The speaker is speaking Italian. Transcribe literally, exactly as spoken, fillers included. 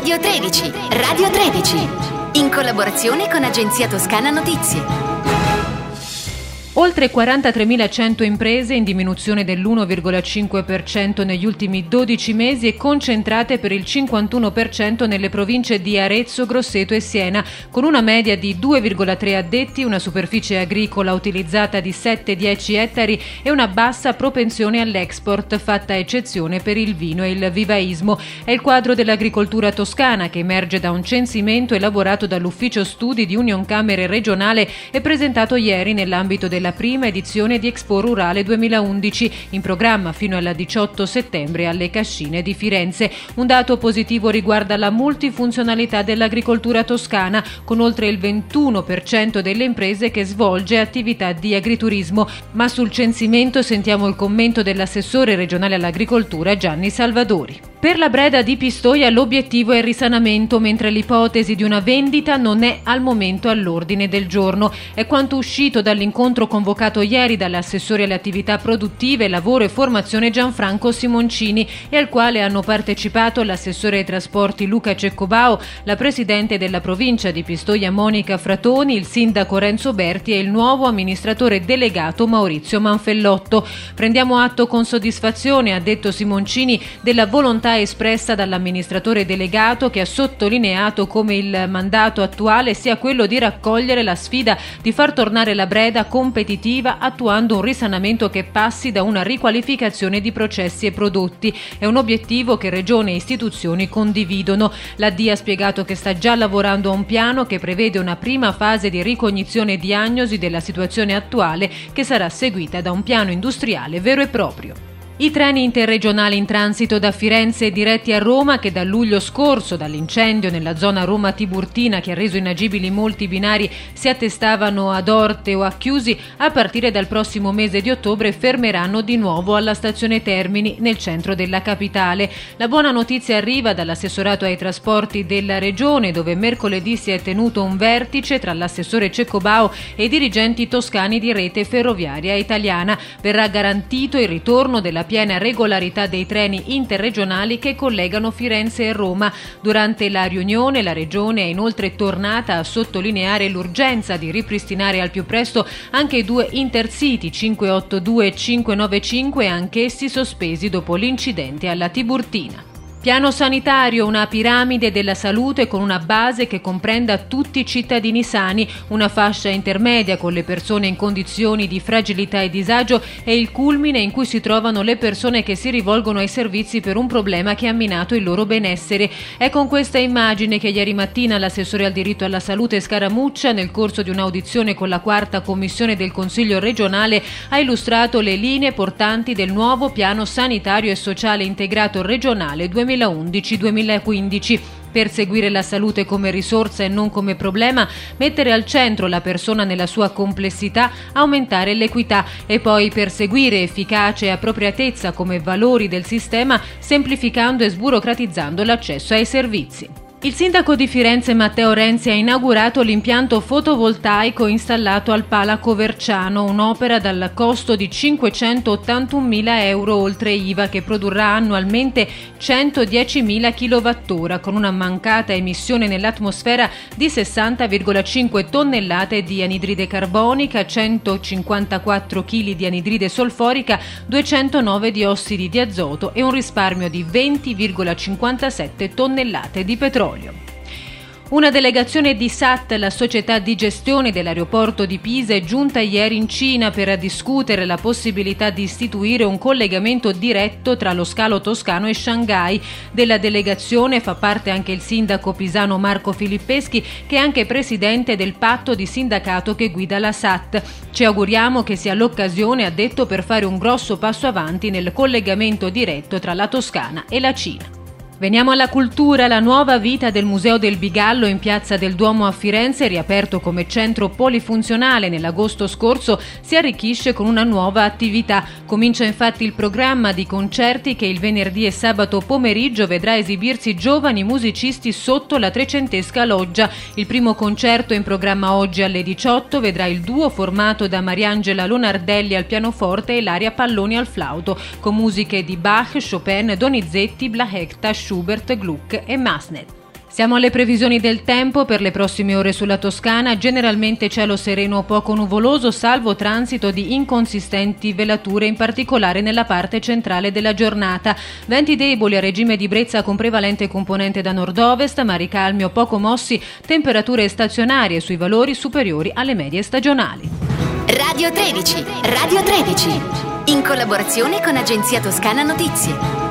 Radio tredici, Radio tredici, in collaborazione con Agenzia Toscana Notizie. Oltre quarantatremilacento imprese, in diminuzione dell'uno virgola cinque per cento negli ultimi dodici mesi e concentrate per il cinquantuno per cento nelle province di Arezzo, Grosseto e Siena, con una media di due virgola tre addetti, una superficie agricola utilizzata di sette dieci ettari e una bassa propensione all'export, fatta eccezione per il vino e il vivaismo. È il quadro dell'agricoltura toscana che emerge da un censimento elaborato dall'Ufficio Studi di Unioncamere regionale e presentato ieri nell'ambito del la prima edizione di Expo Rurale duemilaundici, in programma fino al diciotto settembre alle Cascine di Firenze. Un dato positivo riguarda la multifunzionalità dell'agricoltura toscana, con oltre il ventuno per cento delle imprese che svolge attività di agriturismo. Ma sul censimento sentiamo il commento dell'assessore regionale all'agricoltura Gianni Salvadori. Per la Breda di Pistoia l'obiettivo è il risanamento, mentre l'ipotesi di una vendita non è al momento all'ordine del giorno. È quanto uscito dall'incontro convocato ieri dall'assessore alle attività produttive, lavoro e formazione Gianfranco Simoncini e al quale hanno partecipato l'assessore ai trasporti Luca Ceccobao, la presidente della provincia di Pistoia Monica Fratoni, il sindaco Renzo Berti e il nuovo amministratore delegato Maurizio Manfellotto. Prendiamo atto con soddisfazione, ha detto Simoncini, della volontà espressa dall'amministratore delegato, che ha sottolineato come il mandato attuale sia quello di raccogliere la sfida di far tornare la Breda competitiva attuando un risanamento che passi da una riqualificazione di processi e prodotti. È un obiettivo che Regione e istituzioni condividono. La D I ha spiegato che sta già lavorando a un piano che prevede una prima fase di ricognizione e diagnosi della situazione attuale, che sarà seguita da un piano industriale vero e proprio. I treni interregionali in transito da Firenze diretti a Roma, che da luglio scorso, dall'incendio nella zona Roma Tiburtina che ha reso inagibili molti binari, si attestavano ad Orte o a Chiusi, a partire dal prossimo mese di ottobre fermeranno di nuovo alla stazione Termini, nel centro della capitale. La buona notizia arriva dall'assessorato ai trasporti della Regione, dove mercoledì si è tenuto un vertice tra l'assessore Ceccobao e i dirigenti toscani di Rete Ferroviaria Italiana. Verrà garantito il ritorno della piena regolarità dei treni interregionali che collegano Firenze e Roma. Durante la riunione la Regione è inoltre tornata a sottolineare l'urgenza di ripristinare al più presto anche i due intercity cinquecentottantadue e cinquecentonovantacinque, anch'essi sospesi dopo l'incidente alla Tiburtina. Piano sanitario, una piramide della salute con una base che comprenda tutti i cittadini sani, una fascia intermedia con le persone in condizioni di fragilità e disagio e il culmine in cui si trovano le persone che si rivolgono ai servizi per un problema che ha minato il loro benessere. È con questa immagine che ieri mattina l'assessore al diritto alla salute Scaramuccia, nel corso di un'audizione con la quarta commissione del Consiglio regionale, ha illustrato le linee portanti del nuovo piano sanitario e sociale integrato regionale duemilaundici duemilaquindici. Perseguire la salute come risorsa e non come problema, mettere al centro la persona nella sua complessità, aumentare l'equità e poi perseguire efficacia e appropriatezza come valori del sistema, semplificando e sburocratizzando l'accesso ai servizi. Il sindaco di Firenze Matteo Renzi ha inaugurato l'impianto fotovoltaico installato al Pala Coverciano, un'opera dal costo di cinquecentottantunomila euro oltre I V A, che produrrà annualmente centodiecimila kilowattora con una mancata emissione nell'atmosfera di sessanta virgola cinque tonnellate di anidride carbonica, centocinquantaquattro chili di anidride solforica, duecentonove di ossidi di azoto e un risparmio di venti virgola cinquantasette tonnellate di petrolio. Una delegazione di S A T, la società di gestione dell'aeroporto di Pisa, è giunta ieri in Cina per discutere la possibilità di istituire un collegamento diretto tra lo scalo toscano e Shanghai. Della delegazione fa parte anche il sindaco pisano Marco Filippeschi, che è anche presidente del patto di sindacato che guida la S A T. Ci auguriamo che sia l'occasione, ha detto, per fare un grosso passo avanti nel collegamento diretto tra la Toscana e la Cina. Veniamo alla cultura. La nuova vita del Museo del Bigallo in Piazza del Duomo a Firenze, riaperto come centro polifunzionale nell'agosto scorso, si arricchisce con una nuova attività. Comincia infatti il programma di concerti che il venerdì e sabato pomeriggio vedrà esibirsi giovani musicisti sotto la trecentesca loggia. Il primo concerto in programma oggi alle diciotto vedrà il duo formato da Mariangela Lonardelli al pianoforte e Ilaria Palloni al flauto, con musiche di Bach, Chopin, Donizetti, Blahekta, Schubert, Gluck e Massenet. Siamo alle previsioni del tempo per le prossime ore sulla Toscana, generalmente cielo sereno o poco nuvoloso, salvo transito di inconsistenti velature, in particolare nella parte centrale della giornata. Venti deboli a regime di brezza con prevalente componente da nord-ovest, mari calmi o poco mossi, temperature stazionarie sui valori superiori alle medie stagionali. Radio tredici, Radio tredici, in collaborazione con Agenzia Toscana Notizie.